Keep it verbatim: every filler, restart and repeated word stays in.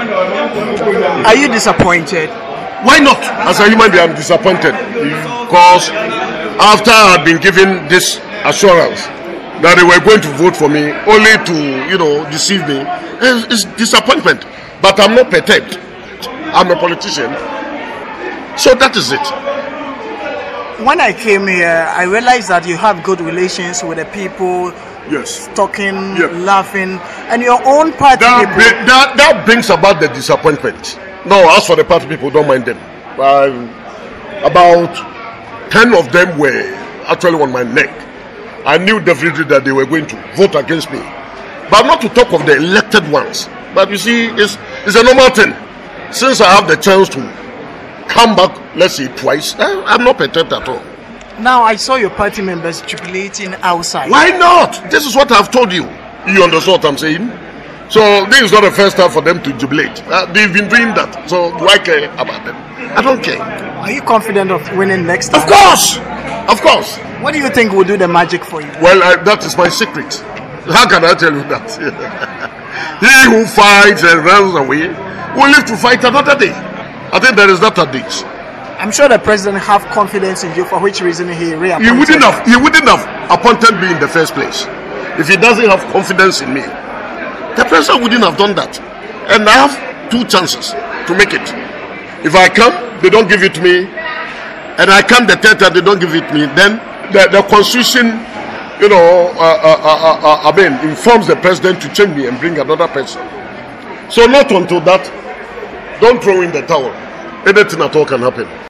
Are you disappointed? Why not? As a human being, I'm disappointed because after I've been given this assurance that they were going to vote for me, only to, you know, deceive me, it's, it's disappointment. But I'm not perturbed. I'm a politician, so that is it. When I came here, I realized that you have good relations with the people. Yes. Talking, Yep. laughing, and your own party That, people. bri- that, that brings about the disappointment. No, as for the party people, don't mind them. Um, about ten of them were actually on my neck. I knew definitely that they were going to vote against me. But not to talk of the elected ones. But you see, it's, it's a normal thing. Since I have the chance to come back, let's say twice, I, I'm not perturbed at all. Now I saw your party members jubilating outside. Why not? This is what I've told you. You understand what I'm saying? So this is not the first time for them to jubilate. Uh, they've been doing that. So do I care about them? I don't care. Are you confident of winning next time? Of course, of course. What do you think will do the magic for you? Well, I, that is my secret. How can I tell you that? He who fights and runs away will live to fight another day. I think there is that adage. I'm sure the president have confidence in you, for which reason he reappointed. He wouldn't have. He wouldn't have appointed me in the first place if he doesn't have confidence in me. The president wouldn't have done that. And I have two chances to make it. If I come, they don't give it to me, and I come the third time, they don't give it to me. Then the, the constitution, you know, uh, uh, uh, uh, I mean, informs the president to change me and bring another person. So not until that, don't throw in the towel. Anything at all can happen.